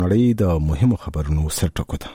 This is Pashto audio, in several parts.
نړۍ د مهمو خبرونو سرټکو ده.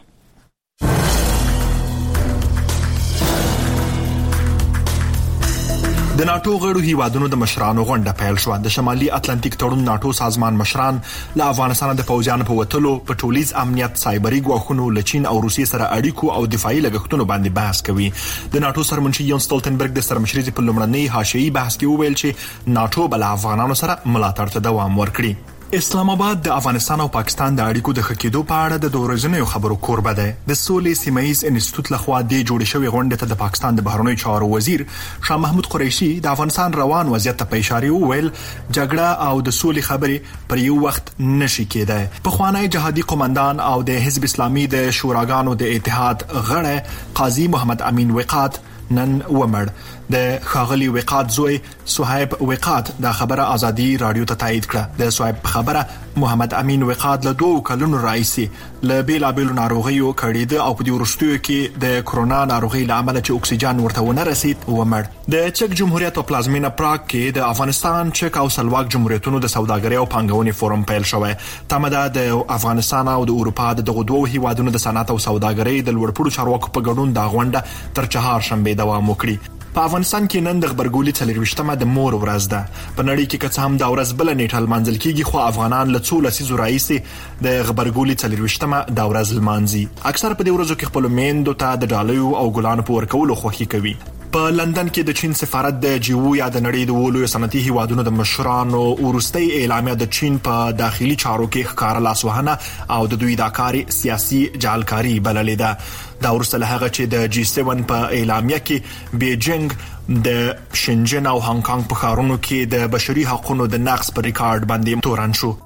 د ناتو غړو هیوادونو د مشرانو غونډه پیل شو. د شمالي اتلانتیک تړون ناتو سازمان مشران له افغانستان د پوځیانو په وټلو په ټولیز امنیت، سایبري ګواښونو، له چین او روسیې سره اړیکو او دفاعي لګښتونو باندې بحث کوي. د ناتو سرمنشي یون سټولټنبرګ د سرمشرۍ په لومړنۍ حاشیه‌ای بحث کې وویل چې ناتو بل افغانانو سره ملاتړ ته دوام ورکړي. اسلام آباد د افغانستان او پاکستان د اړیکو د ښه کېدو په اړه د ورځنیو خبرو کوربه ده. د سولې سیمه‌ایز انسټیټیوټ لخوا د جوړې شوې غونډې ته د پاکستان د بهرنیو چارو وزیر شاه محمود قریشي د افغانستان روان وضعیت ته په اشاره وویل جګړه او د سولې خبرې پر یو وخت نشي کېدای. پخوانی جهادي قومندان او د حزب اسلامي د شوراګانو د اتحاد غړی قاضي محمد امین وقات نن ومړ. د خاغلی وقات زوی صہیب وقات د خبره ازادي رادیو ته تایید کړه. د صہیب خبره محمد امین وقات له 2 کلونو راځي له بیلابیلو ناروغیو کړيده او په دې ورستیو کې د کرونا ناروغي لامل چې اکسیجن ورته ونه رسید ومړ. د چک جمهوریت او پلازمینه پراګ کې د افغانستان، چک او سلواک جمهوریتونو د سوداګرۍ او پانګونې فورم پیل شوی. تمه د افغانستان او د اروپا د دغه دوه هیوادونو د صنعت او سوداګرۍ د لوړپوړو چارواکو په ګډون د غونډه تر چهارشنبه دوام وکړي. په افغانستان کې نن د خبرګولي 24مه د مور ورځ ده. په نړۍ کې که څه هم د ورځ بل نیټه لمانځل کیږي، خو افغانان له 14 لسیزو راهیسې د خبرګولي 24مه د ورځ لمانځي. اکثر په دې ورځو کې خپل میندو ته د ډالیو او ګلانو په ورکولو خوښي کوي. په لندن کې د چین سفارت د جیو یا د نړۍ د ولوي صنعتي هیوادونو د مشرانو ورستي اعلامیه د چین په داخلي چارو کې ښکار لاسوهنه او د دوی د کاري سیاسي جالکاری بللې ده. دا ورسره هغه چې د G7 په اعلامیه کې بیجینګ د شنجن او هانګ کانګ په ښارونو کې د بشري حقوقو د نقض پر ریکارډ باندې تورن شو.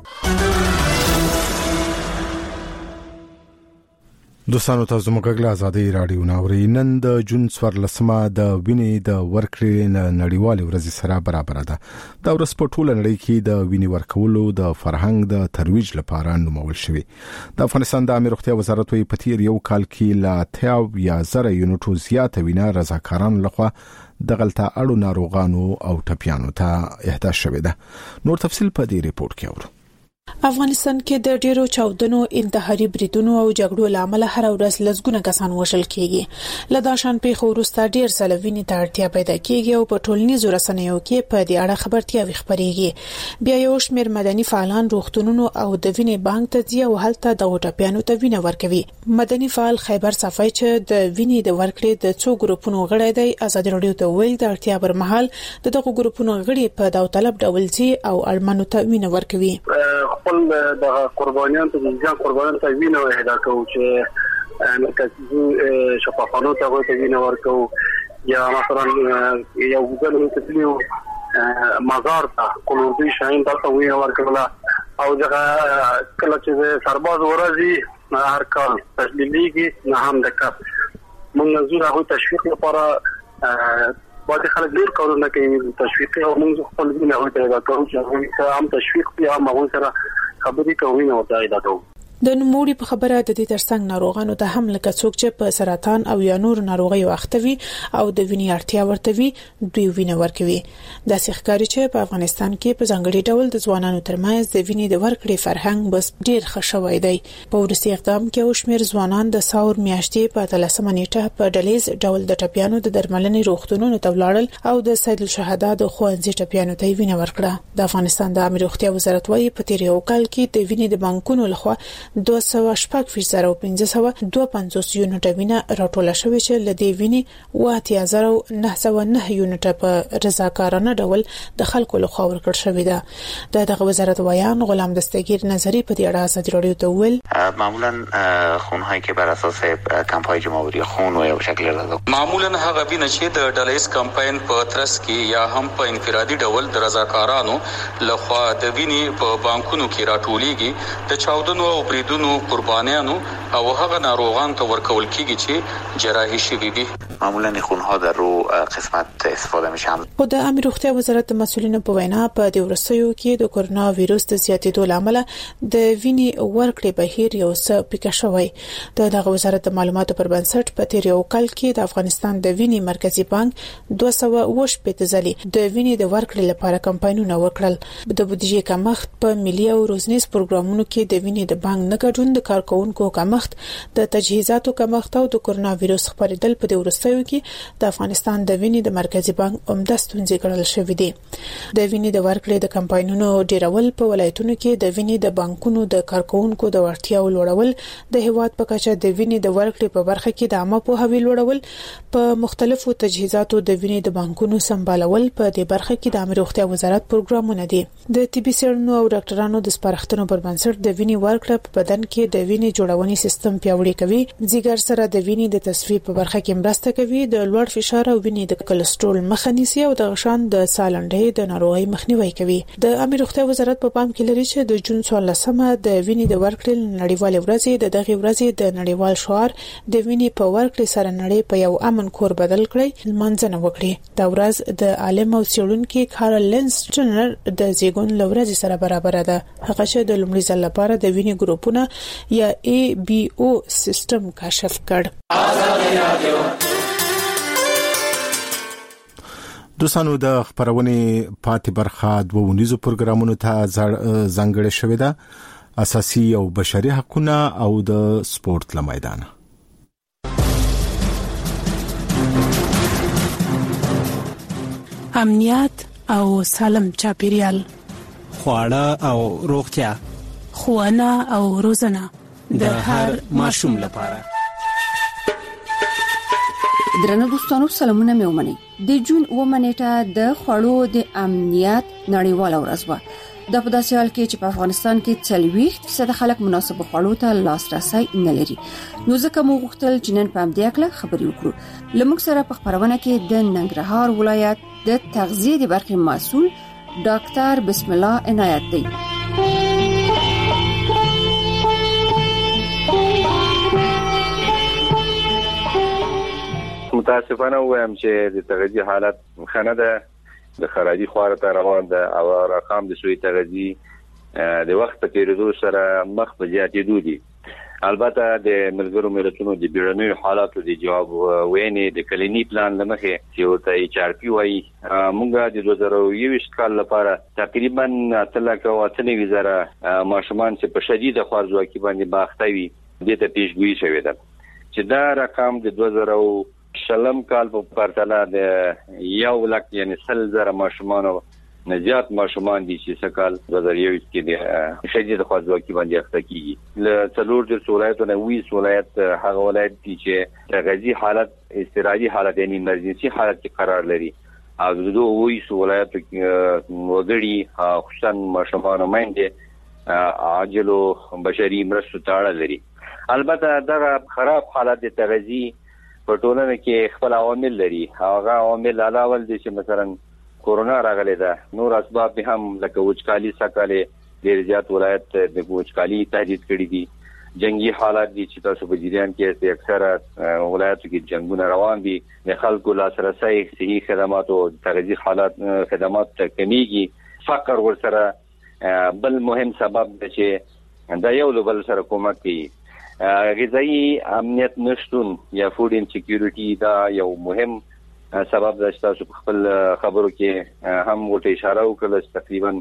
دوستانو تاسو موږ له ازادي رادیو ناوري نن د جون 14مه د وینې د ورکړې نړیوال ورځ سره برابر ده. دا ورځ په ټوله نړۍ کې د وینې ورکولو د فرهنګ د ترویج لپاره نومول شوی. د افغانستان د عامه روغتیا وزارت وی په تیر یو کال کې لا 10,000 یونټو زیاته وینه رضاکارانو لخوا د غلطه اړو ناروغانو او ټپیانو ته اهدا شوې ده. نور تفصيل په دې ریپورت کې اورو. افغانستان کې د ډیرو چاودنو، انتحاري بریدونو او جګړو لامل هر ورځ لږونه کسان وژل کیږي. له داشان پیښو وروسته ډیر سلوینې ته اړتیا پیدا کیږي او په ټولنیزو رسنیو کې په دې اړه خبرتیاوي خپريږي. بیا یو شمېر مدني فعالان روغتونونو او د وینې بانک ته ځي او هلته د ټپیانو ته وینه ورکوي. مدني فعال خیبر صفای چې د وینې د ورکړې د څو ګروپونو غړی دی، آزاد رادیو ته ویل د اړتیا پر مهال دغه ګروپونو غړي په داوطلب ډول ځي او اړمنو ته وینه ورکوي. خپل د قربانیان ته ځان قربانیان ته وینه وهدا کوي چې مرکزي شفاخانو ته وینه ورکو یا مثلا یو ګل تسلیو مزار ته کولوري شاین ته وینه ورکولا او ځکه کله چې سرباز ورځي هر کال تشلیلیږي نه هم د کار موږ زوره هو تشویق لپاره باید خلک ډیر کارونه کوي تشویق او موږ خپل نه هوته دا کوو چې هم تشویق یا موږ سره خبرې کوي نو دا ایداتو. د نوموړي په خبره د دې ترڅنګ ناروغانو ته هم لکه څوک چې په سرطان او یا نور ناروغیو اخته وي او د وینې اړتیا ورته وي دوی وینه ورکوي. د ښکاری چې په افغانستان کې په ځانګړي ډول د ځوانانو ترمنځ د وینې د ورکړې فرهنګ بس ډیر خښوي دی. په ورسي اقدام کې او شمیر ځوانان د ساور میاشتې په 13 نیټه په ډلیز ډول د ټپیانو د درملنې روغتونونو ته ولاړل او د سید الشهدا د خوانځي ټپیانو ته وینه ورکړه. د افغانستان د عامه روغتیا وزارت وايي په تیر یو کال کې د وینې د بانکونو لخوا 250,952 یونټه وینه راټوله شوې چې لدې وینې 8909 یونټه په رضاکارانه ډول د خلکو لخوا ورکړل شوې ده. دغه وزارت وایان غلام دستگیر نظری په دې اړه ازادي رادیو ته ویل معمولا خونهایی که بر اساس کمپاین جمهوری خون و یا به شکل رضا معمولا هغه وینه چې د ډالایز کمپاین په ترڅ کې یا هم په انفرادي ډول د رضاکارانو لخوا د وینې په بانکونو کې راټولېږي د چاودنو او بریدونو قربانیانو او هغه ناروغان ته ورکول کیږي چې جراحي شوي دي. معمولا خونها در رو قسمت استفاده میشن. خو د امیر روغتیا وزارت د مسؤلینو په وینا په دې ورسېو کې د کورونا وایروس د زیاتېدو لامل د وینې ورکړې بهیر یو څه پیکه شوی. دغه وزارت د معلوماتو پر بنسټ په تیر یو کال کې د افغانستان د وینې مرکزی بانک 208 ځلې د وینې د ورکړې لپاره کمپاینونه وکړل. د بودیجې کمښت په ملي او روزنیز پروګرامونو کې د وینې د بانک نه ګډون، د کارکونکو کمښت، د تجهیزاتو کمښت او د کورونا وایروس خپرېدل په دې ورسېو کې د افغانستان د وینې د مرکزی بانک عمده ستونزې ګڼل شوې دي. د وینې د ورکړې د کمپاینونو ډیرول په ولایتونو کې د وینې د بانکونو د کارکونکو د وړتیاو لوړول، د هیواد په کچه د وینې د ورکړې په برخه کې د عامه پوهاوي لوړول، په مختلفو تجهیزاتو د وینې د بانکونو سمبالول په دې برخه کې د امیر روغتیا وزارت پروګرامونه دي. د طبي څېړنو او ډاکټرانو د سپارښتنو پر بنسټ د وینې ورکړه په بدن کې د وینې جوړونې سیستم پیاوړی کوي، ځیګر سره د وینې د تصفیې په برخه کې مرسته کوي، د لوړ فشار او وینې د کلسترول مخه نیسي او د غشان د سالنډۍ د ناروغۍ مخنیوي کوي. د امیر روغتیا وزارت په پام کې لري چې د جون 14مه د وینې د ورکړې نړیوال ورځ د دغه ورځ د نړیوال شعار د وینې په ورکړې سره نړۍ په یو امن کور بدل کړي منځنه وکړي. دا ورځ د عالم او څېړونکو کارل لینس ټرنر د زیګون لورځ سره برابر ده. هغه چې د لومړي ځل لپاره د وینې ګروپونه یا ABO سیستم کشف کړ. دوستانو د خبرونه پاتې برخه د ونیزو پروګرامونو ته ځانګړې شوې ده، اساسي او بشري حقوقونه او د سپورت لميدان. امنیت او سالم چاپیریال، خواړه او روغتیا، ښوونه او روزنه د هر ماشوم لپاره. درنو دوستانو سلامونه مې ومنئ. د جون 9 نیټه د خوړو د امنیت نړیواله ورځ وه. د په داسې حال کې چې په افغانستان کې 40% خلک مناسب خوړو ته لاسرسي نه لري، نو ځکه موږ غوښتل چې نن په دې اړه خبرې وکړو. لمونږ سره په خبرونه کې د ننګرهار ولایت د تغذیه د برخې مسؤل ډاکټر بسم الله عنایت دی. متاسفانه وایم چې د تغذیه حالت خنه ده، د خراجي خواره ته روان ده او رقم د سوی تغذیه د وخت په تیریدو سره مخ په زیاتېدو دي. البته د ملګرو ملتونو د بیړنیو حالاتو د جواب وینې د کلینی پلان لمخه چې ورته HRP وایي، موږ د 2020 کال لپاره تقریبا 3,000 ماشومان چې په شدید خوارځواکي باندې باخته وي د ته پیشګویي شوې ده چې دا رقم د 2000 کال په پرتله د 1,00,000 یعنی 100,000 ماشومان نه زیات ماشومان دي چې سکال 2021 کې د شدید خوارځواکي باندې اخته کیږي. له څلور د ولایتونو نه وی ولایت هغه ولایت دي چې تغذیه حالت استراحتي حالت یعنی ایمرجنسي حالت کې قرار لري او د دوه وی ولایت وګړي خصوصا ماشومان باندې عاجل او بشري مرستو تاړه لري. البته دا خراب حالت د تغذیه په ټولنه کې خپل عوامل لري. هغه عوامل علاوه دي چې مثلا کورونا راغلی ده، نور اسباب به هم لکه وچکالي سکاله ډیر زیات ولایت د وچکالي تهدید کړی دي، جنگي حالات دي چې تاسو په جریان کې اکثره ولایتو کې جنگونه روان دي، د خلکو لاسرسي صحي خدمات او تغذیه حالات خدمات کمیږي، فقر ورسره بل مهم سبب دی چې دا یو بل سره کومک کوي. غذایی امنیت نشټون یا فود انسیکیورټي دا یو مهم سبب د تاسو په خپل خبرو کې هم ورته اشاره وکړه چې تقریبا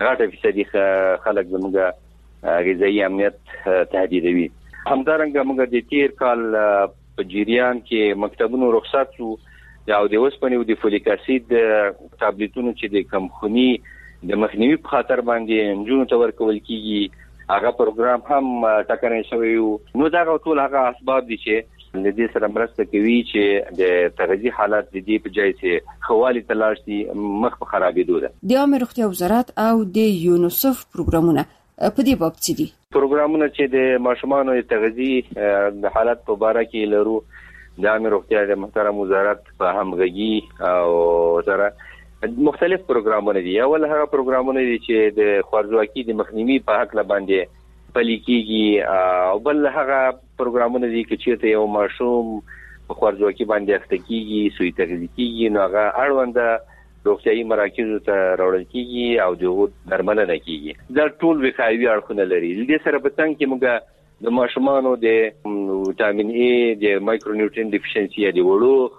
80% خلک زموږ غذایی امنیت تهدیدوي. همدارنګه موږ د تیر کال په جریان کې مکتبونو رخصت شو یا د اوسپنې او د فولیک اسید ټابلیټونو چې د کمخونی د مخنیوي په خاطر باندې انجونو ته ورکول کیږي، هغه پروګرام هم ټاکنه شوی نو دا ټول هغه اسباب دي چې د دې سره مرسته کوي چې د تغذیه حالت د دې په ځای چې خوالي تلاش دي مخ په خرابېدو ده. د عامه روغتیا وزارت او د یونیسف پروګرامونه په دې باب څه دي؟ پروګرامونه چې د ماشومانو د تغذیه د حالت په اړه کې لرو د عامه روغتیا د محترم وزارت په همغږي او سره مختلف پروګرامونه دي. اول هغه پروګرامونه دي چې د خوارځواکي د مخنیوي په حق باندې پلي کیږي او بل هغه پروګرامونه دي چې یو ماشوم په خوارځواکي باندې اخته کیږي سوی تغذیه کیږي نو هغه اړوند روغتیايي مراکزو ته راوړل کیږي او دغه درملنه کیږي دا ټول وقایوي اړخونه لري د سره په څنګه کې موږ د ماشومانو د وټامین ای د مایکرو نیوټرین ډیفیشنسي د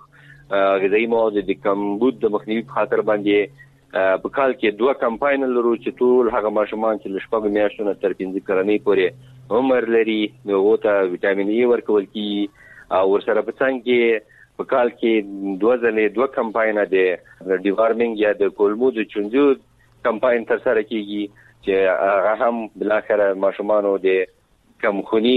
وړو غذایی مواد د کمبود د مخنیوي په خاطر باندې په کال کې 2 کمپاین لرو چې ټول هغه ماشومان چې لشپږ میاشتو تر 15 کلنۍ پورې عمر لري نو ته وټامین ای ورکول کیږي او ورسره په څنګه کې په کال کې 2 کمپاین د ډیوارمینګ یا د کولمو د چونجو کمپاین تر سره کیږي چې هغه هم بلاخره ماشومانو د کمخونی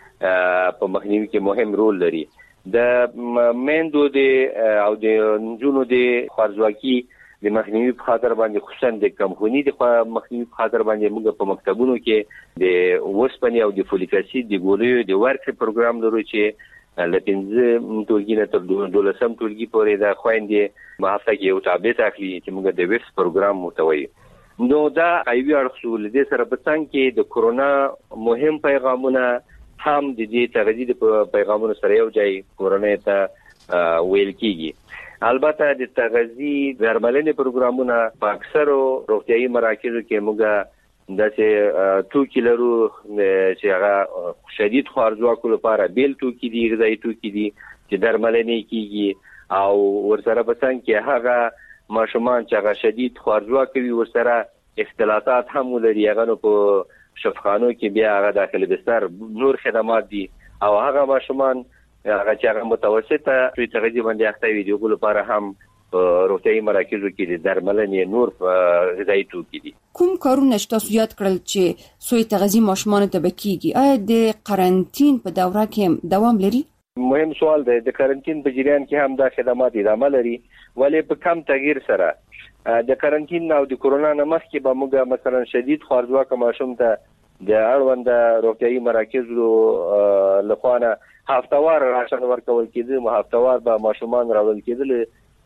په مخنیوي کې مهم رول لري د میندو د او د نجونو د خوارځواکي د مخنیوي په خاطر باندې خصوصا د کمخونی د مخنیوي په خاطر باندې موږ په مکتبونو کې د وسپنې او د فولیک اسید د ګولیو د ورکړې پروګرام لرو چې لپاره ټولګي نه تر 12 ټولګي پورې د خويندې په هفته کې یو ټابلیټ اخلي چې موږ د ویکس پروګرام متوي نو دا ایوي اړخول د سره په څنګه کې د کورونا مهم پیغامونه هم د دې تغذیه په پیغامونو سره یو ځای کورونا ته ویل کیږي البته د تغذیه درملنې پروګرامونه په اکثرو روغتيایي مراکزو کې موږ داسې توکي لرو چې هغه شدید خوارځواکو لپاره بیل توکي دي غذایی توکي دي چې درملنې کیږي او ورسره په څنګه کې هغه ماشومان چې هغه شدید خوارځواکي ورسره اختلاطات هم لري هغه په شفاخانو کې بیا هغه داخلي بستر نور خدمات دي او هغه ماشومان هغه چې هغه متوسطه تغذیه باندې اخته وي دغه لپاره هم روغتيایي مراکزو کې د درملنې نور غذایی توکي دي کوم کارونه تاسو یاد کړل چې سوی تغذیه ماشومان ته بکیږي آیا د قرنټین په دوره کې دوام لري مهم سوال دی د قرنټین په جریان کې هم د خدمات ادامه لري ولی په کم تغییر سره د قرنټین او د کورونا نه مخکې به موږ مثلا شدید خوارځواکه ماشوم ته د اړوند روغتيایي مراکزو لخوانه هفتوار راشن ورکول کېده هفتوار به ماشومان راول کېدل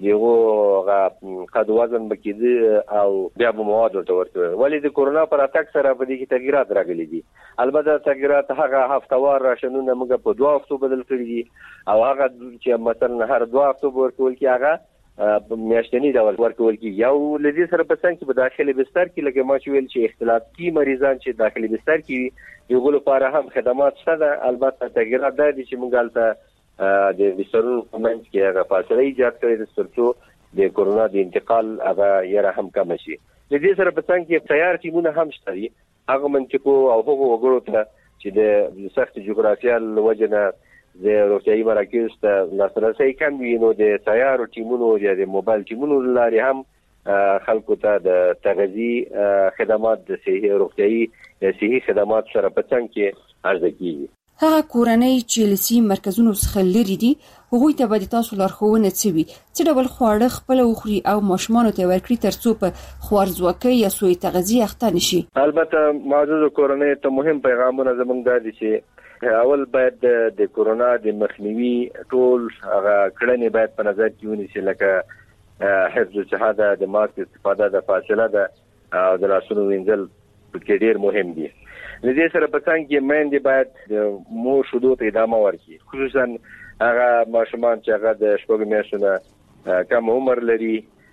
یو قد وزن بکیده او بیا به مواد ورته ولی د کورونا پر اتاک سره په دې کې تغیرات راغلي دي البته تغیرات هغه هفتوار راشنونه موږ په 2 هفتو بدل کړی دي او هغه چې مثلا هر 2 هفتو ورکول کی هغه میاشتنی ډول ورکول کی یو لدی سره په څنګه په داخلي بستر کې لکه ما چې ویل چې اختلاطي مریضان چې داخلي بستر کې یو لپاره هم خدمات شته البته تغیرات دي چې موږ البته د بسترونو په منځ کې هغه فاصله ایجاد کړي د سرچو د کورونا د انتقال هغه یې هم کم شي د دې سره په څنګه کې تیار ټیمونه هم شته هغه منطقو او هغه وګړو ته چې د سخت جغرافیال وجنه د روغتيایي مراکز ته لاسرسي کم وي نو د تیار ټیمونو یا د موبایل ټیمونو لاري هم خلکو ته د تغذیه خدمات د صحي روغتيایي صحي خدمات سره په څنګه کې عرضه کیږي هغه کورنۍ چې لسی مرکزونو څخه لري دي هغوی ته به تاسو لارښوونه کوي چې ډول خواړه خپل وخوري او ماشومان ته ورکړي ترڅو په خوارځواکۍ یا سوء تغذیه اخته نشي البته موجوده کورنۍ ته مهم پیغامونه زموږ دي چې اول باید د کورونا د مخنیوي ټول هغه کړنې باید په نظر کې ونیسي لکه حفظ الصحه د ماسک استفاده د فاصله د او د لاسونو وینځل په ډیر مهم دي د دې سره په څنګه کې مېندې باید د مور شودو ته ادامه ورکړي خصوصا هغه ماشومان چې هغه د شپږ میاشتو کم عمر لري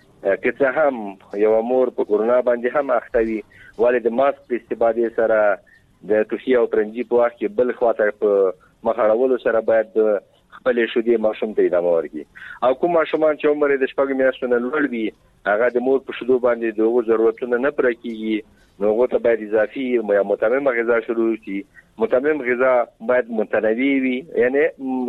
که هم یو مور په کورونا باندې هم اخته وي ولې د ماسک په استفادې سره د توفي او ترنجي په وخت کې بل خواته په مخاړولو سره باید خپل شودې ماشوم ته ادامه ورکړي او کوم ماشومان چې عمر د شپږ میاشتو نه لوړ وي هغه د مور په شودو باندې دغه ضرورتونه نه پوره کیږي نو غوته باید اضافي یا متمم غذا شروع شي متمم غذا باید متنوع وي یعنی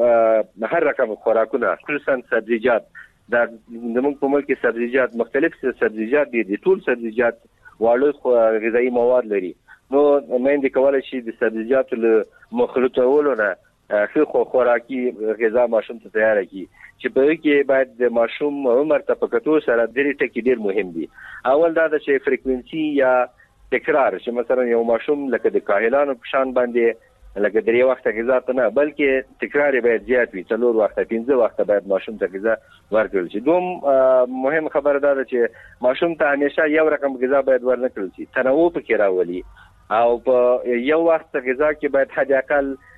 هر رقم خوراکونه خصوصا سبزیجات دا زموږ په ملک کې سبزیجات مختلف سبزیجات دي ټول سبزیجات واړه غذایی مواد لري نو مېندې کولای شي د سبزیجاتو له مخلوطولو نه ښه خوراکي غذا ماشوم ته تیار کړي چې په کې باید د ماشوم عمر ته په کتو سره ډېر ټکي ډېر مهم دي اول دا چې فریکوئنسي یا تکرار چې مثلا یو ماشوم لکه د کاهلانو په شان باندې لکه درې وخت غذا ته نه بلکې تکرار باید زیات وي 4 وخت 15 وخت باید ماشوم ته غذا ورکړل شي دوم مهم خبره ده چې ماشوم ته همیشه یو رقم غذا باید ورنکړل شي تنوع پکې راولي او په یو وخت غذا کې باید حد اقل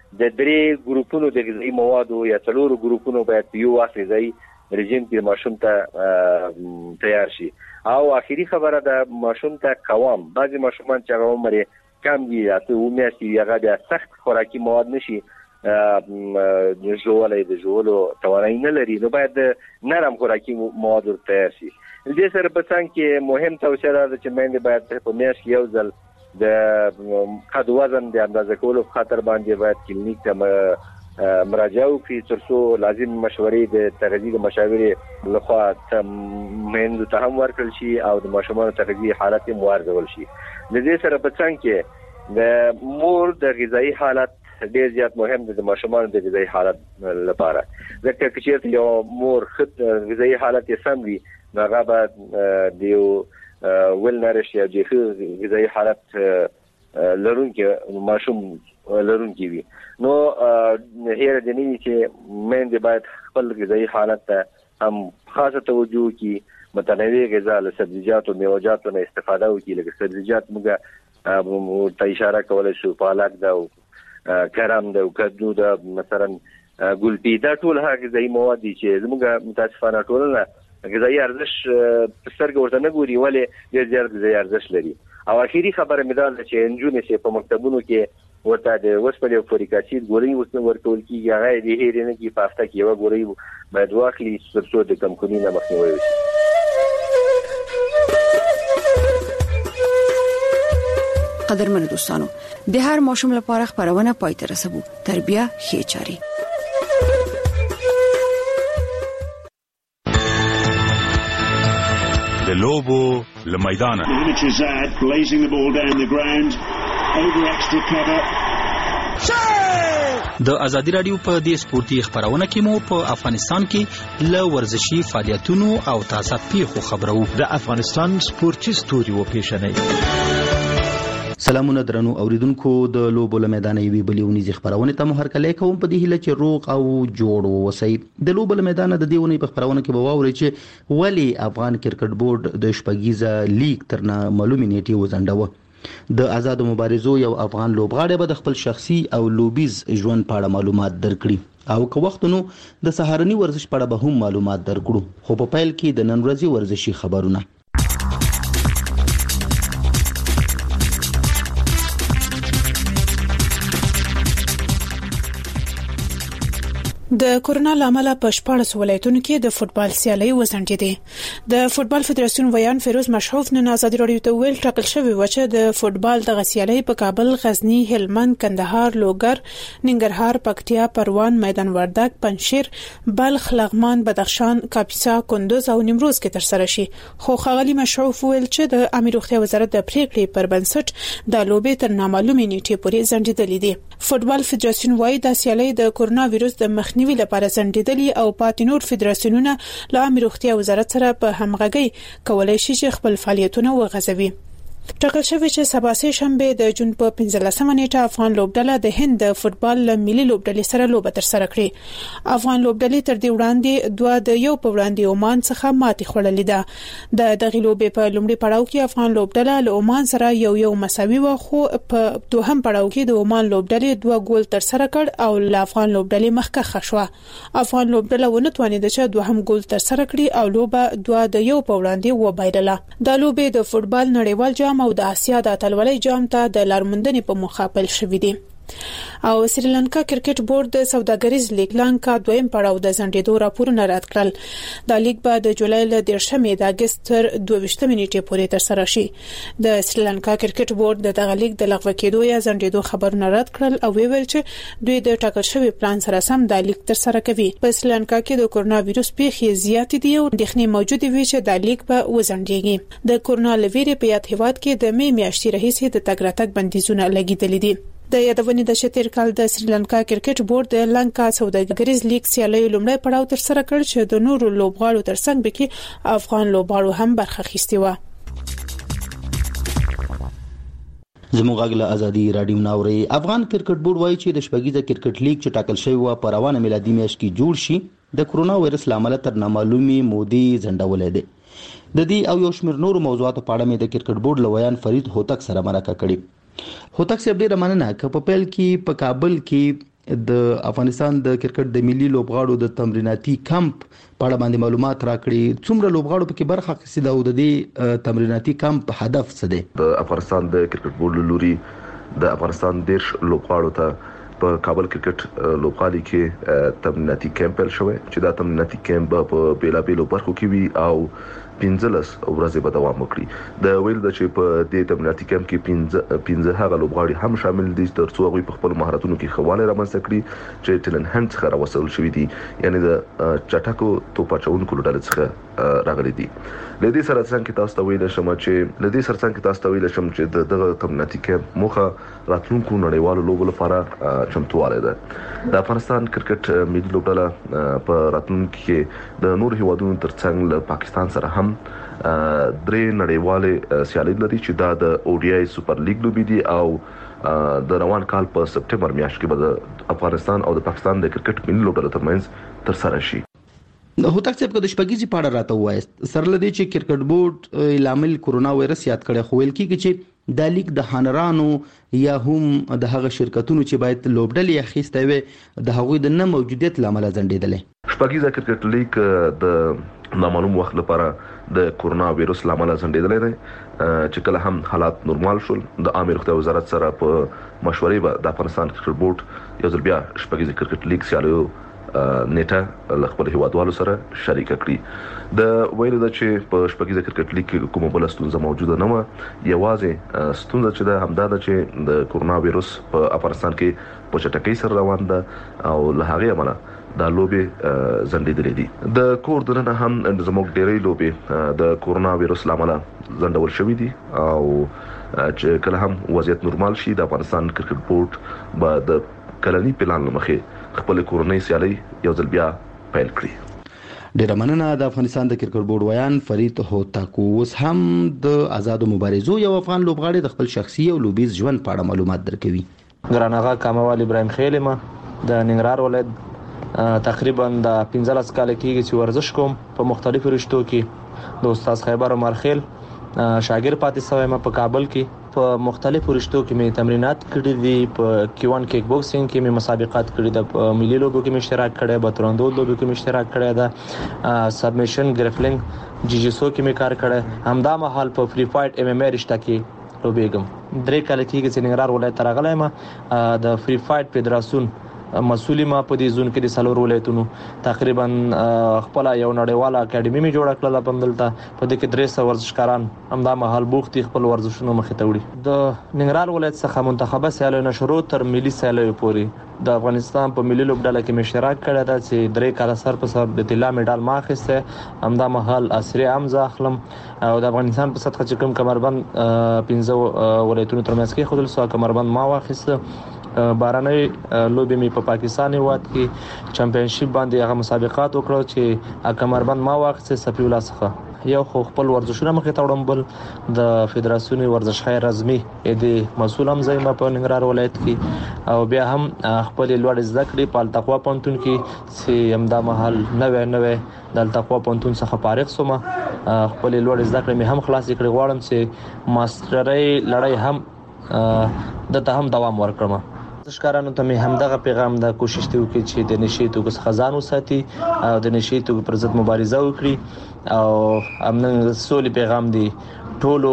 د 3 ګروپونو د غذایی موادو یا 4 ګروپونو باید په یو واسطه ځای رژیم کې ماشوم ته تیار شي. او اخیری خبره د ماشوم ته قوام، بعضی ماشومان چې عمر کم دي اته میاشتې هغه د سخت خوراکي مواد نشي د ژولو توانایي نه لري، نو باید نرم خوراکي مواد ورته شي. دې سره په څنګ کې مهم توصیه ده چې مېندې باید په میاشت کې یو ځل د قد وزن د اندازه کولو په خاطر باندې باید کلینیک ته مراجعه وکړي ترڅو لازم مشورې د تغذیه مشاورې لخوا مېندو ته هم ورکړل شي او د ماشومانو تغذیه حالت هم وارزول شي. د دې سره په څنګ کې د مور د غذایی حالت ډیر زیات مهم دی د ماشومانو د غذایی حالت لپاره. ځکه چې یو مور خد غذایی حالت یې سم وي هغه به د ویل نارش یا د غذایی حالت لرونکي ماشوم لرونکي وي. نو هیر د نه چې مېندې باید خپل غذایی حالت ته هم خاصه توجه وکړي، متنوع غذا له سبزیجات او میوه‌جاتو نه استفاده وکړي. لکه سبزیجات موږ ته اشاره کولای شو، پالک ده او کرم ده او کدو ده، مثلا ګلپي، دا ټول هغه غذایی مواد دي چې زموږ متاسفانه ټولنه غذایی ارزښت په سترګه ورته نه ګوري، ولې ډېر زیات غذایی ارزښت لري. او اخیری خبره مې دا ده چې نجونې چې په مکتبونو کې ورته د وسپنې او فولیک اسید ګولۍ ورکول کېږي، هغه یې هېرې نه کړي، په هفته کې یوه ګولۍ باید واخلي ترڅو د کمخوني نه مخنیوی وشي. قدرمنو دوستانو، د هر ماشوم لپاره خبرونه پای ته رسوو. تربیه ښې چاري. د لوبو له میدانه د ازادي رادیو په دې سپورتي خبرونه کې مو په افغانستان کې له ورزشي فعالیتونو او تازه پیښو خبرو. د افغانستان سپورتي ستوري و پیښنې. سلامونه درنو اوریدونکو، د لوبو له میدان یوې بلې ونیزې خبرونه ته مو هرکلی کوم په دې هیله چې روغ او جوړ اوسئ. د لوبو له میدانه د دې ونې په خبرونه کې به واورئ چې ولې افغان کرکټ بورډ د شپږیزه لیګ تر نامعلومې نیټې وځنډاوه. د آزادو مبارزو یو افغان لوبغاړی به د خپل شخصي او لوبیز ژوند په اړه معلومات درکړي او که وخت نو د سهارني ورزش په اړه به هم معلومات درکړو. خو په پیل کې د نن ورځې ورزشي خبرونه. د کورونا لامل په 14 ولایتونو کې د فوتبال سیالۍ وځنډېدې. د فوتبال فدراسیون ویان فیروز مشحوف نن آزادي رادیو ته ویل ټاکل شوی و چې د فوتبال د سیالۍ په کابل، غزنی، هلمند، کندهار، لوګر، ننګرهار، پکتیا، پروان، میدان وردګ، پنجشیر، بلخ، لغمان، بدخشان، کاپیسا، کندوز او نیمروز کې ترسره شي. خو ښاغلي مشحوف ویل چې د امیر روغتیا وزارت د پریکړې پر بنسټ د لوبې تر نامعلومې نیټې پورې ځنډېدلې دي. فوتبال فدراسیون وايي د سیالۍ د کورونا وایرس د مخنیوي لپاره ځنډېدلې او پاتې نور فدراسیونونه له امیر روغتیا وزارت سره په همغږۍ کولای شي چې خپل فعالیتونه وغځوي. ټاکل شوی چې سبا سه شنبه د جون په 15مه نیټه افغان لوبډله د هند د فوتبال ملي لوبډلې سره لوبه ترسره کړې. افغان لوبډلې تر دې وړاندې 2-1 په وړاندې عمان څخه ماتې خوړلې ده. د دغه لوبې په لومړي پړاو کې افغان لوبډله له عمان سره 1-1 مساوي و، خو په دوهم پړاو کې د عمان لوبډلې 2 ګول ترسره کړ او له افغان لوبډلې مخکښه شوه. افغان لوبډله ونه توانید چې دوهم ګول ترسره کړي او لوبه 2-1 په وړاندې وبایلله. د لوبې د فوتبال نړیوال جام او د آسیا د اتلولۍ جام ته د لارموندنې په موخه پیل شوې دي. او سریلانکا کرکټ بورډ د سوداګریز لیګ لانکا دویم پړاو د ځنډېدو راپورونه رد کړل. د لیګ به د جولای له 13مې د اگست تر 22مې نیټې پورې ترسره شي. د سریلانکا کرکټ بورډ د دغه لیګ د لغوه کېدو یا ځنډېدو خبرونه رد کړل او ویل چې دوی د ټاکل شوی پلان سره سم د لیګ ترسره کوي. په سریلانکا کې د کورونا وایرس پیښې زیاتې دي او اندېښنې موجوده وي چې د لیګ به وځنډېږي. د کورونا لویرې په یاد هیواد کې د مې میاشتې راهیسې د تګ راتګ بندیزونه لګیدلې دي. د یادونې د شتیر کال د سریلانکا کرکټ بورډ د لانکا سوداګریز لیګ سیالۍ لومړی پړاو ترسره کړ چې د نورو لوبغاړو ترڅنګ به افغان لوبغاړو هم برخه اخیستې و. زموږ غږ ازادي رادیو ناوري. افغان کرکټ بورډ وایي چې د شپږیزه کرکټ لیګ چې ټاکل شوی و په روانه میلادي میاشت کې جوړ شي د کورونا وایرس لامل تر نامعلومې مودې ځنډولې ده. د دې او یو شمېر نورو موضوعاتو په اړه مې د کرکټ بورډ لویان فرید هوتک سره مرکه کړې. هوتک صاحب ډېره مننه. که په پیل کې په کابل کې د افغانستان د کرکټ د ملي لوبغاړو د تمریناتي کمپ په اړه باندې معلومات راکړي. څومره لوبغاړو پکې برخه اخیستې ده او د دې تمریناتي کمپ هدف څه دی؟ د افغانستان د کرکټ بورډ لوري د افغانستان 10 لوبغاړو ته په کابل کرکټ لوبغالي کې تمریناتي کمپ پیل شوی چې دا تمریناتي کمپ په بیلابیلو برخو کې وي او 15 ورځې به دوام وکړي. د ویل د چې په دې تمریناتي کمپ کې 15 هغه لوبغاړي هم شامل دي ترڅو هغه په خپل مهارتونو کې خواله رامنځته کړي چې ټیلن هند څخه راوصل شوی دي، یعنی د چټکو توپ اچونکو ډلې څخه راغلي دي. لدې سره څنګه تاسو ته ویل شم چې دغه تمریناتي کمپ موخه راتلونکو نړیوالو لوبو لپاره چمتوالی ده. د افغانستان کرکټ ملي لوبډله په راتلونکو کې د نور هیوادونو ترڅنګ له پاکستان سره هم درې نړیوالې سیالۍ لري چې دا د ODI سوپر لیګ لوبي دي او د روان کال په سپټمبر میاشت کې به د افغانستان او د پاکستان د کرکټ ملي لوبډلو ترمنځ ترسره شي. هوتک صاحب د شپږیزې په اړه راته وایست، سره لدی چې کرکټ بورډ لامل کورونا وایرس یاد کړي، خو ویل کیږي چې د لیګ د هانرانو یا هم د هغه شرکتونو چې باید لوبډلې اخیسته وي د هغوی د نه موجودیت لامل ځنډیدلې. شپږیزه کرکټ لیګ د نامعلوم وخت لپاره د کورونا وایرس لامل ځنډیدلې دی چې کله هم حالات نورمال شول د عامه روغتیا وزارت سره په مشورې به د افغانستان کرکټ بورډ یو ځل بیا شپږیزه کرکټ لیګ سیالیو نیټه له خپل هیوادوالو سره شریک کړي. د ویلو د چې په شپږیزه کرکټ لیګ کې کومه بل ستونزه موجوده نه و، یوازې ستونزه چې ده همدا ده چې د کورونا وایرس په افغانستان کې په چټکۍ سره روان ده او له هغې امله دا لوبې ځنډېدلې دي. د کور دننه هم زموږ ډېرې لوبې د کورونا وایرس له امله ځنډول شوي دي او چې کله هم وضعیت نورمال شي د افغانستان کرکټ بورډ به د کلنی پلان لمخې خپل کورنۍ سیالي یو ځل بیا پیل کړي. ډیره مننه. د افغانستان د کرکټ بورډ ویان فرید هوتک. اوس هم د آزادو مبارزو یو افغان لوبغاړی د خپل شخصي او لوبیز ژوند په اړه معلومات درکوي. ګران آغا کاموال ابراهیم خیل ما د ننګرهار ولایت تقریبا د 15 کال کېږي چې ورزش کوم په مختلفو رشتو کې. د استاد خیبر عمر خیل شاګرد پاتې شوی ما په کابل کې په مختلفو رشتو کې مې تمرینات کړي دي. په کیوان کیک بوکسینګ کې مې مسابقات کړي دي، په ملي لوبو کې مې اشتراک کړی، په ترندو لوبو کې مې اشتراک کړی ده، سبمیشن ګریپلینګ جیجیسو کې مې کار کړی. همدا مهال په فری فایټ MMA رشته کې لوبېږم. 3 کال کېږي چې ننګرهار ولایت ته راغلی یم. د فری فایټ فدراسیون مسؤلی ما په دې زون کې د سلور ولایتونو تقریبا خپل یو نړیواله اکیډمي می جوړ کړل. په دلته په دې کې 300 ورزشکاران همدا مهال بوختي خپل ورزشونه مخې ته وړي. د ننګرهار ولایت څخه منتخبه سیالیو شروع تر ملي سیالیو پورې د افغانستان په ملي لوبډله کې مې اشتراک کړی دا چې 3 کال سر په سر د طلا میډال ما اخیسته. همدا مهال عصري امزه اخلم او د افغانستان په سطح چې کوم کمربند 15 ولایتونو ترمنځ کې خودل سو کمربند ما واخیسته. بارانه لوبې می په پاکستان هیواد کې چمپیونشپ باندې هغه مسابقات وکړو چې کمربند ما واخیسته صفی الله څخه یو خو خپل ورزشونه مخې ته وړم، بل د فدراسیون ورزشخای رزمي د مسول هم زما په ننګرهار ولایت کې او بیا هم خپل لوړ زده کړې په التقوا پونتون کې چې همدا محل نوې د التقوا پونتون څخه فارغ شوم. خپل لوړ زده کړې مې هم خلاص کړې، غواړم چې ماسترۍ لړۍ هم دته هم دوام ورکړم. ورزشکارانو ته مې همدغه پیغام د کوشش دی وکړي چې د نشي توکو څخه ځان وساتي او د نشي توکو پر ضد مبارزه وکړي او امن سولې پیغام دی ټولو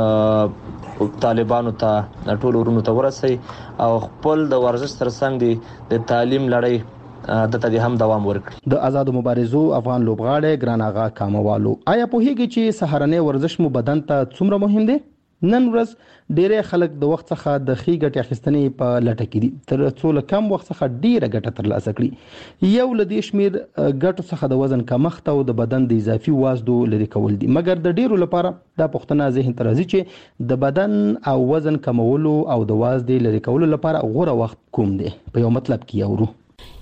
طالبانو ته ټولو ورونو ته ورسي او خپل د ورزش ترڅنګ دی د تعلیم لړۍ د تدې هم دوام ورکړي. د آزادو مبارزو افغان لوبغاړی ګران آغا کاموالو، آیا پوهیږي چې سهارنۍ ورزش مو بدن ته څومره مهم دی؟ نن ورځ ډېر خلک د وخت څخه د خې ګټې اخیستنې په لټه کې دي تر څو له کم وخت څخه ډېره ګټه ترلاسه کړي. یو له دې شمېر ګټو څخه د وزن کمښت او د بدن د اضافي وازدو لرې کول دي، مګر د ډېرو لپاره دا پوښتنه ذهن ته راځي چې د بدن او وزن کمولو او د وازدې لرې کولو لپاره غوره وخت کوم دی؟ په یو مطلب کې اورو.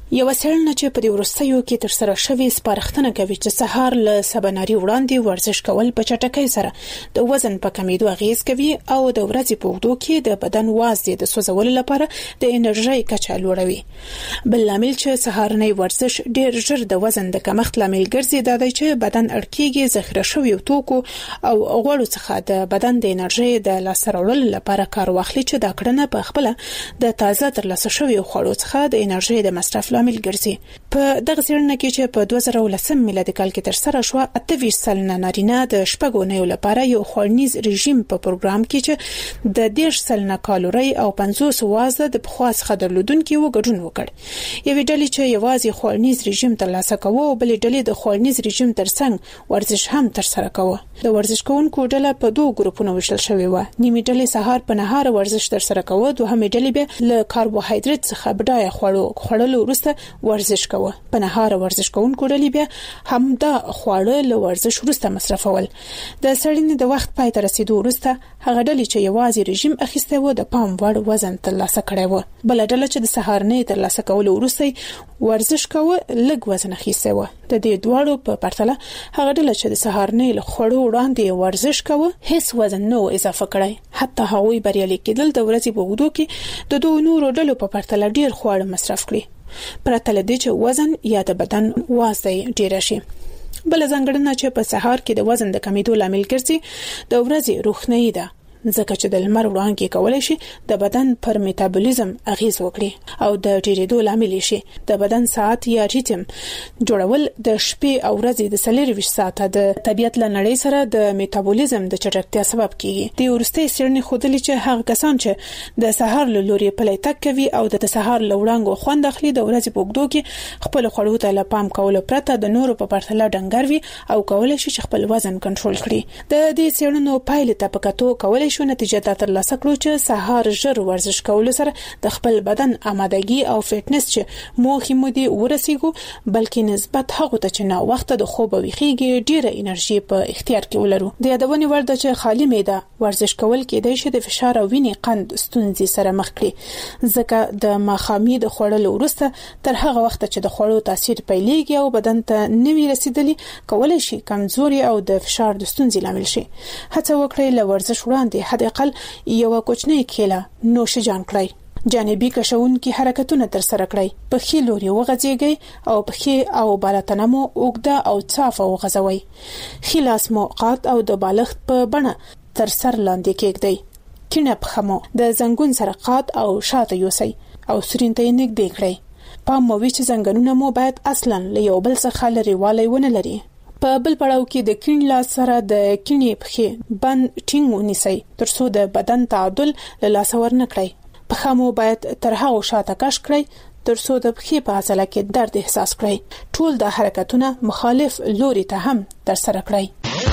یو څېړنه چې په وروستیو کې تر سره شوې سپارښتنه کوي چې سهار له سباناري وړاندې ورزش کول په چټکۍ سره د وزن په کمیدو اغیز کوي او د ورځې په اوږدو کې د بدن وازدې د سوځولو لپاره د انرژي کچه لوړوي. بل لامل چې سهارنی ورزش ډېر ژر د وزن د کمښت لامل ګرځي دا دی چې بدن اړتیږي ذخیره شوی توکو او غوړو څخه د بدن د انرژي د لاسته راوړلو لپاره کار واخلي چې دا کړنه په خپل د تازه ترلاسه شوی خوړو څخه د انرژي د مصرف لامل ګرځي. په دغه څېړنه کې چې په 2010 میلادي کال کې تر سره شو 28 سلنه نارینه د شپږو نه لپاره یو خوړنیز رژیم په پروګرام کې چې د 10 سلنه کالوري او 50 وازه د پخوا څخه درلودونکو وګډون وکړ. یوې ډلې چې یوازې خوړنیز رژیم ترلاسه کوي او بلې ډلې د خوړنیز رژیم ترڅنګ ورزش هم تر سره کوي. د ورزش کوونکو ډله په دوه ګروپونو ویشل شوې و. نیمه ډلې سهار په نهار ورزش تر سره کوي، دوهمه ډلې به له کاربوهایډریټ څخه بډایه خوړلو وروسته ورزش کوي. په نهار ورزش کوونکو ډلې بیا هم دا خواړه له ورزش وروسته مصرفول. د سړینې د وخت پای ته رسیدو وروسته هغه ډلې چې یوازې رژیم اخیسته و د پام وړ وزن ترلاسه کړی و. بل ډله چې د سهارنۍ ترلاسه کولو وروسته ورزش کوي لږ وزن اخیسته و. د دې دواړو په پرتله هغه ډله چې د سهارنۍ له خوړو وړاندې ورزش کوي هیڅ وزن نه اضافه کړی. حتی هغوی بریالي کېدل د ورځې په اوږدو کې د دوه نورو ډلو په پرتله ډیر خواړه مصرف کړي پرته له دې چې وزن یا د بدن وازدې ډیر شي. بل ځانګړنه چې په سهار کې د وزن د کمیدو لامل ګرځي د ورځې روښنايي ده، ځکه چې د لمر وړانګې کولای شي د بدن پر میټابولیزم اغیز وکړي او د ډیریدو لامل شي. د بدن ساعت یا ریتم جوړول د شپې او ورځې د 24 ساعته د طبیعت له نړۍ سره د میټابولیزم د چټکتیا سبب کیږي. د ورستۍ څېړنې ښودلې چې هغه کسان چې د سهار له لوري پلی تګ کوي او د سهار له وړانګو خوند اخلي د ورځې په اوږدو کې خپل خوړو ته له پام کولو پرته د نورو په پرتله ډنګر وي او کولای شي چې خپل وزن کنټرول کړي. د دې څېړنو پایلې ته په کتو کولای شو نتیجه ترلاسه کړو چې سهار ژر ورزش کول سره د خپل بدن آمادګي او فټنس چې موخې مو دي ورسیږو، بلکې نسبت هغه ته چې نه وخت د خوب او ویخيږي ډیره انرژي په اختیار کې ولرو. د یادونې وړ ده چې خالی معده ورزش کول کېدای شي د فشار او وینې قند ستونزې سره مخ کړي، ځکه د ماښامي د خوړلو وروسته تر هغه وخت چې د خوړو تاثیر پیلېږي او بدن ته نوي رسیدلی کولای شي کمزوري او د فشار د ستونزې لامل شي. هڅه وکړئ له ورزش وړاندې حد اقل یو کوچنی کیله نوشجان کړئ. جانبي کشونکي حرکتونه تر سره کړئ. پښې لوري وغځيږئ او پښې او بالاتنه مو اوږده او صافه وغځوئ. خلاص مو قات او د بالښت په بڼه تر سر لاندې کېږدئ. کینه پښه مو د زنګون سره قات او شاته یوسئ او سرین ته نږدې کړئ. پام مو وي چې زنګونونه مو باید اصلا له یو بل څخه لري والی ونه لري. په بل پړاو کې د کیڼ لاس سره د کیڼې پښې بند ټینګ ونیسئ ترڅو د بدن تعادل له لاسه ورنه کړئ. پښه مو باید تر هغو شاته کش کړئ ترڅو د پښې په عضله کې درد احساس کړئ. ټول د حرکتونه مخالف لوري ته هم تر سره کړئ.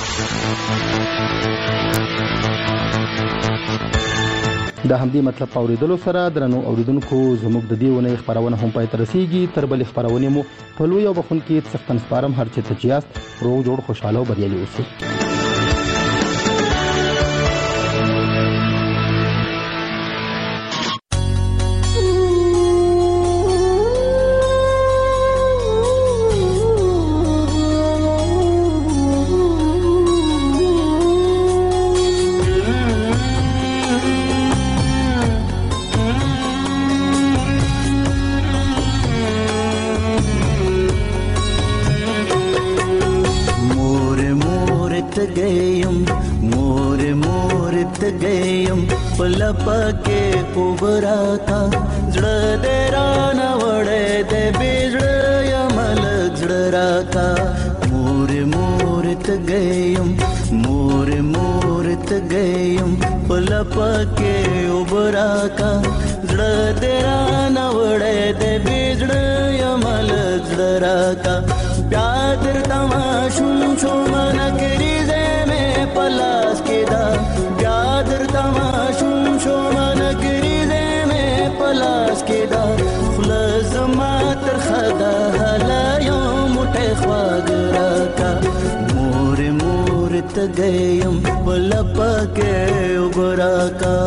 د همدې مطلب اوریدلو سره درنو اوریدونکو زموږ د دې ونې خبرونه هم پای ته رسیږي. تر بل خبرونه مو په لوی او بخون کې څختن سپارم هر چیرته چې یاست روغ جوړ خوشاله او بریالي اوسئ. पके उबराता जड़ दे राना वड़े दे बिजड़ यमल जड़राता मोरे मोरत गयम पके उबराता जड़ दे राना वड़े दे बिजड़ यमल जड़राता प्यादर तमाशुम छोमन करीजे में पलास केदा प्यादर तमाशुम छोमन करीजे में पलास केदा खलज मातर खदा हला यौम उठे ख्वागरा का मोरे मोरत गयम पके उबरा का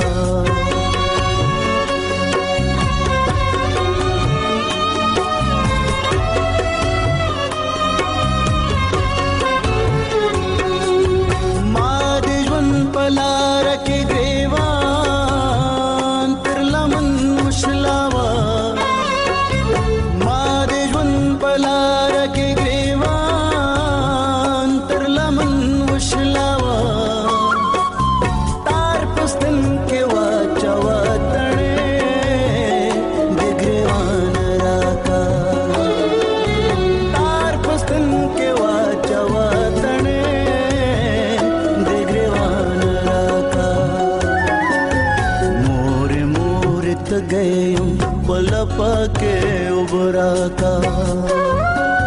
پکې وبراکا